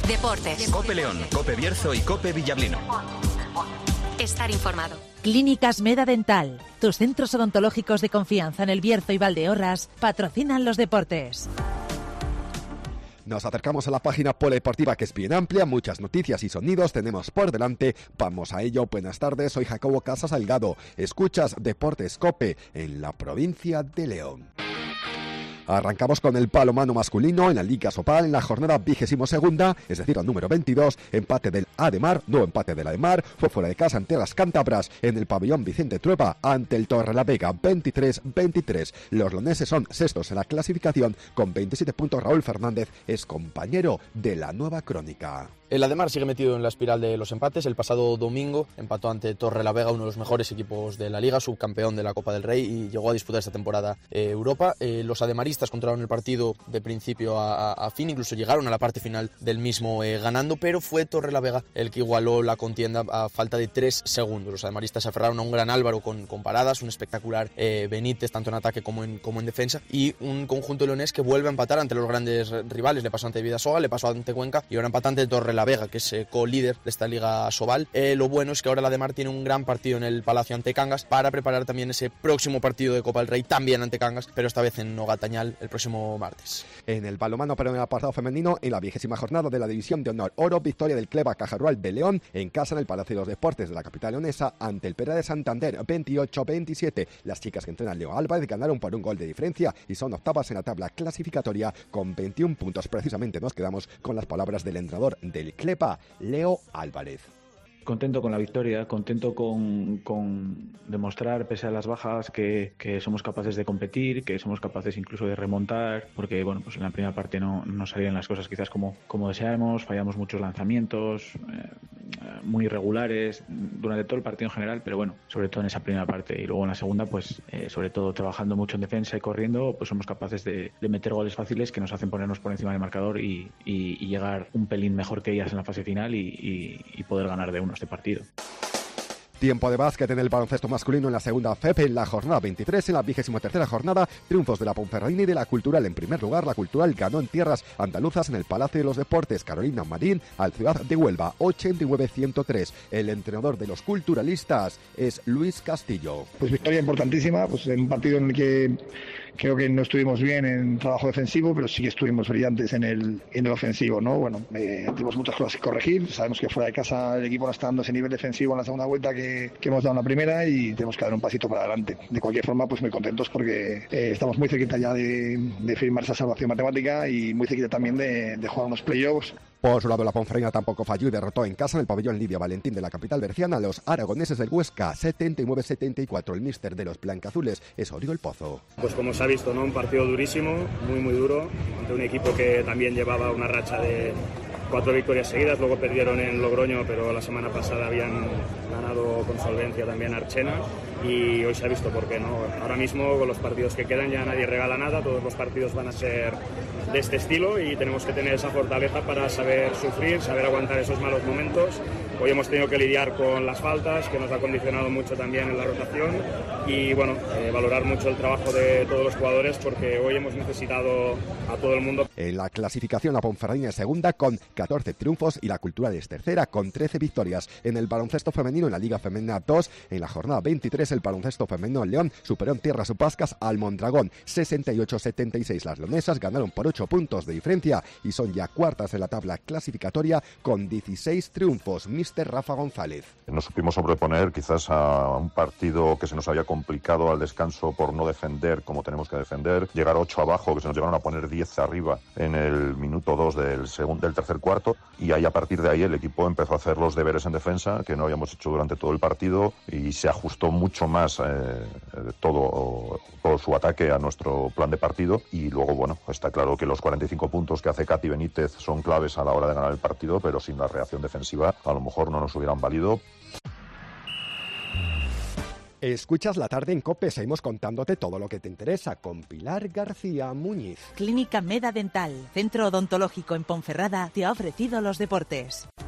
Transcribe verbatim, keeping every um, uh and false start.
Deportes. Cope León, Cope Bierzo y Cope Villablino. Estar informado. Clínicas Meda Dental, tus centros odontológicos de confianza en El Bierzo y Valdeorras, patrocinan los deportes. Nos acercamos a la página polideportiva, que es bien amplia, muchas noticias y sonidos tenemos por delante. Vamos a ello. Buenas tardes, soy Jacobo Casas Salgado. Escuchas Deportes Cope en la provincia de León. Arrancamos con el balonmano masculino en la Liga Sobal en la jornada vigésimo segunda, es decir, al número veintidós, empate del Ademar, nuevo empate del Ademar, fue fuera de casa ante las cántabras en el pabellón Vicente Trueba ante el Torrelavega veintitrés veintitrés. Los leoneses son sextos en la clasificación con veintisiete puntos. Raúl Fernández es compañero de la Nueva Crónica. El Ademar sigue metido en la espiral de los empates. El pasado domingo empató ante Torrelavega, uno de los mejores equipos de la Liga, subcampeón de la Copa del Rey, y llegó a disputar esta temporada eh, Europa. Eh, los ademaristas controlaron el partido de principio a, a, a fin, incluso llegaron a la parte final del mismo eh, ganando, pero fue Torrelavega el que igualó la contienda a falta de tres segundos. Los ademaristas se aferraron a un gran Álvaro con, con paradas, un espectacular eh, Benítez, tanto en ataque como en, como en defensa, y un conjunto leonés que vuelve a empatar ante los grandes rivales. Le pasó ante Vidasoa, le pasó ante Cuenca y ahora empata ante Torrelavega, Vega, que es eh, co-líder de esta Liga Sobal. Eh, lo bueno es que ahora la Ademar tiene un gran partido en el Palacio ante Cangas para preparar también ese próximo partido de Copa del Rey, también ante Cangas, pero esta vez en Nogatañal el próximo martes. En el balonmano, pero en el apartado femenino, en la vigésima jornada de la División de Honor Oro, victoria del Cleva Cajarrual de León en casa en el Palacio de los Deportes de la capital leonesa ante el Pera de Santander veintiocho veintisiete. Las chicas que entrenan Leo Álvarez ganaron por un gol de diferencia y son octavas en la tabla clasificatoria con veintiún puntos. Precisamente nos quedamos con las palabras del entrenador del Cleva, Leo Álvarez. Contento con la victoria, contento con, con demostrar, pese a las bajas, que, que somos capaces de competir, que somos capaces incluso de remontar, porque bueno, pues en la primera parte no, no salían las cosas quizás como, como deseábamos, fallamos muchos lanzamientos, eh, muy irregulares durante todo el partido en general, pero bueno, sobre todo en esa primera parte, y luego en la segunda, pues eh, sobre todo trabajando mucho en defensa y corriendo, pues somos capaces de, de meter goles fáciles que nos hacen ponernos por encima del marcador y, y, y llegar un pelín mejor que ellas en la fase final y, y, y poder ganar de uno este partido. Tiempo de básquet en el baloncesto masculino en la segunda F E P en la jornada veintitrés. En la vigésima tercera jornada, triunfos de la Ponferradina y de la Cultural. En primer lugar, la Cultural ganó en tierras andaluzas en el Palacio de los Deportes Carolina Marín al Ciudad de Huelva ochenta y nueve a ciento tres. El entrenador de los culturalistas es Luis Castillo. Pues victoria importantísima, pues en un partido en el que creo que no estuvimos bien en trabajo defensivo, pero sí que estuvimos brillantes en el, en el ofensivo, ¿no? Bueno, eh, tenemos muchas cosas que corregir. Sabemos que fuera de casa el equipo no está dando ese nivel defensivo en la segunda vuelta que, que hemos dado en la primera y tenemos que dar un pasito para adelante. De cualquier forma, pues muy contentos porque eh, estamos muy cerquita ya de, de firmar esa salvación matemática y muy cerquita también de, de jugar unos playoffs. Por su lado, la Ponferradina tampoco falló y derrotó en casa en el pabellón Lidia Valentín de la capital berciana a los aragoneses del Huesca setenta y nueve a setenta y cuatro. El míster de los blancazules es Oriol Pozo. Pues como se ha visto, ¿no? Un partido durísimo, muy muy duro, ante un equipo que también llevaba una racha de cuatro victorias seguidas, luego perdieron en Logroño, pero la semana pasada habían ganado con solvencia también a Archena y hoy se ha visto por qué, ¿no? Ahora mismo con los partidos que quedan ya nadie regala nada, todos los partidos van a ser de este estilo y tenemos que tener esa fortaleza para saber sufrir, saber aguantar esos malos momentos. Hoy hemos tenido que lidiar con las faltas, que nos ha condicionado mucho también en la rotación y bueno, eh, valorar mucho el trabajo de todos los jugadores porque hoy hemos necesitado a todo el mundo. En la clasificación, la Ponferradina es segunda con catorce triunfos y la Cultural es tercera con trece victorias. En el baloncesto femenino, en la Liga Femenina dos, en la jornada veintitrés, el baloncesto femenino León superó en tierras vascas al Mondragón sesenta y ocho a setenta y seis. Las leonesas ganaron por ocho puntos de diferencia y son ya cuartas en la tabla clasificatoria con dieciséis triunfos. míster Rafa González. Nos supimos sobreponer quizás a un partido que se nos había complicado al descanso por no defender como tenemos que defender, llegar ocho abajo, que se nos llegaron a poner diez arriba en el minuto dos del, segundo, del tercer cuarto, y ahí a partir de ahí el equipo empezó a hacer los deberes en defensa que no habíamos hecho durante todo el partido y se ajustó mucho más eh, todo, todo su ataque a nuestro plan de partido y luego, bueno, está claro que los cuarenta y cinco puntos que hace Katy Benítez son claves a la hora de ganar el partido, pero sin la reacción defensiva a lo mejor no nos hubieran valido. Escuchas La Tarde en COPE, seguimos contándote todo lo que te interesa con Pilar García Muñiz. Clínica Meda Dental, centro odontológico en Ponferrada, te ha ofrecido los deportes.